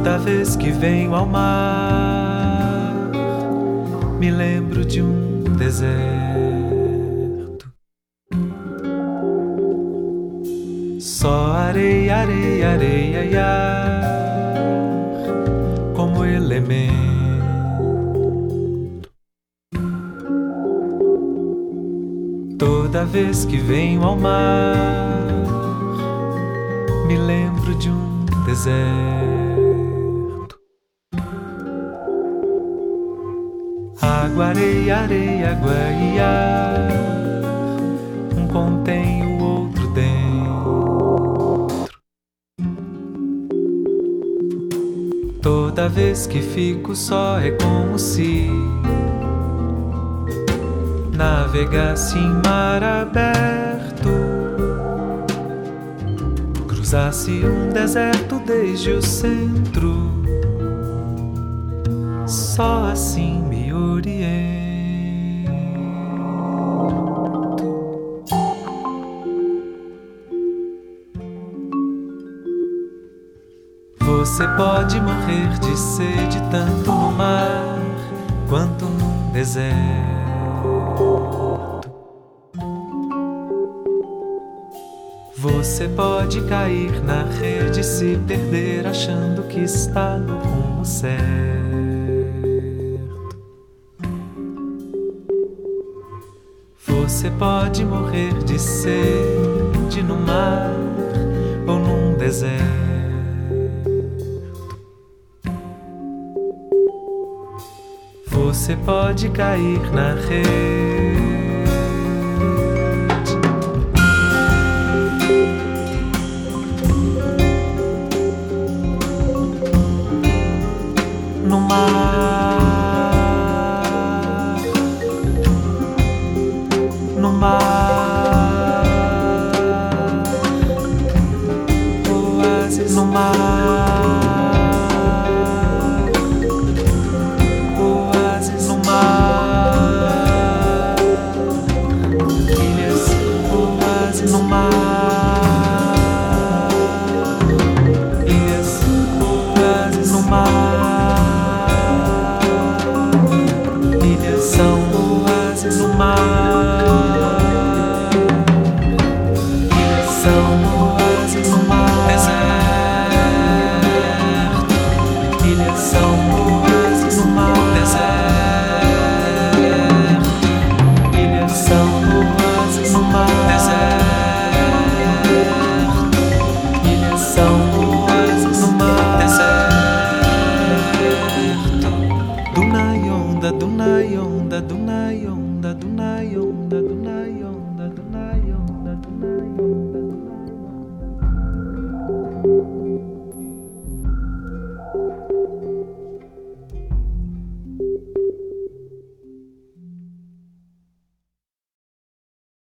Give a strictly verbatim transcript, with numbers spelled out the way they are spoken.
Toda vez que venho ao mar, me lembro de um deserto. Só areia, areia, areia e ar como elemento. Toda vez que venho ao mar, me lembro de um deserto. Água, areia, areia, água e ar, um contém o outro dentro. Toda vez que fico só é como se navegasse em mar aberto, cruzasse um deserto desde o centro. Só assim me oriento. Você pode morrer de sede tanto no mar quanto num deserto. Você pode cair na rede e se perder achando que está no rumo certo. Você pode morrer de sede no mar ou num deserto. Você pode cair na rede no mar, no mar, oásis no mar, oásis no mar, ilhas, oásis no mar.